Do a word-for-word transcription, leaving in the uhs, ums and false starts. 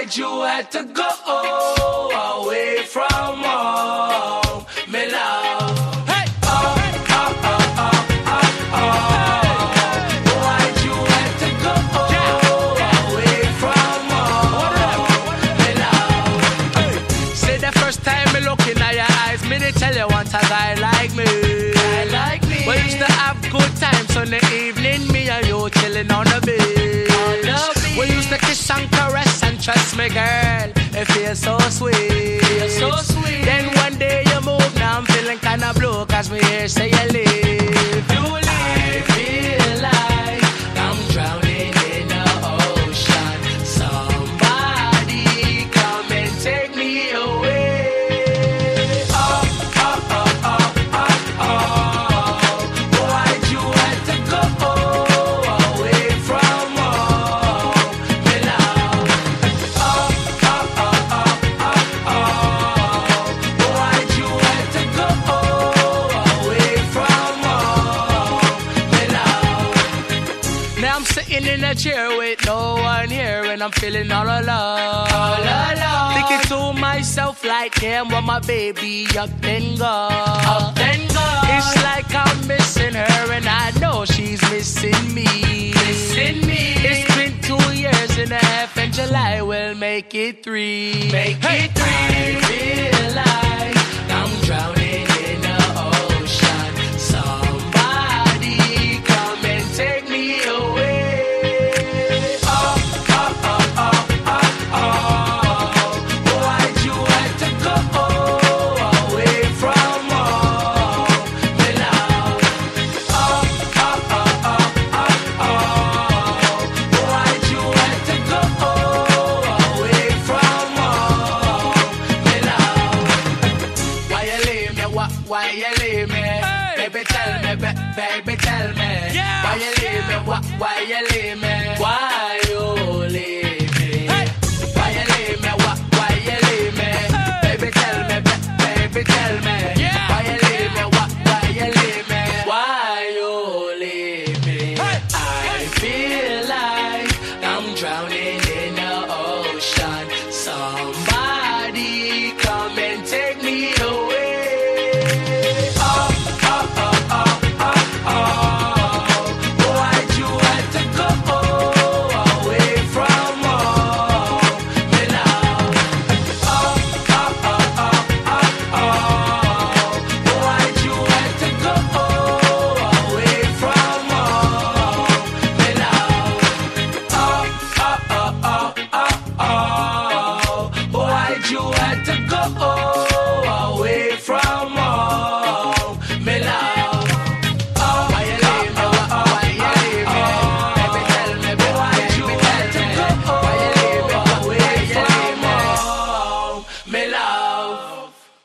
Why'd you have to go away from home, me love? Hey, oh, oh, oh, oh, oh, oh. Why'd you have to go away from home, me love? Say the first time me looking at your eyes, me they tell you want a guy like me. Guy like me. We used to have good times on the evening, me and you chilling on the bed. We used to kiss and caress and trust me, girl. It feels so sweet. Feels so sweet. Then one day you move, now I'm feeling kinda blue, cause me hear say you leave. You leave. I feel like I'm drowning in the ocean. Somebody come and take me away. Oh, oh, oh, oh, oh, oh. Why'd you have to go away from home, me love? Oh, oh, oh, oh, oh, oh. Why'd you have to go away from home, me love? Now I'm sitting in a chair with no one here, and I'm feeling all alone. All alone. Thinking to myself like, damn, what my baby up and gone. Up and gone. It's like I'm missing her, and I know she's missing me. Missing me. It's been two years and a half, and July will make it three. Make it three. I feel like I'm drowning in the ocean. Somebody come and take me away. Oh, oh, oh, oh, oh, oh. Why'd you have to go away from home, me love? Oh, oh, oh, oh, oh, oh. Why'd you have to go away from home, me love? Why you leave me? Why, why you leave me? Baby, tell me, ba- baby, tell me. Yeah. Why you leave me? Why, why you leave me?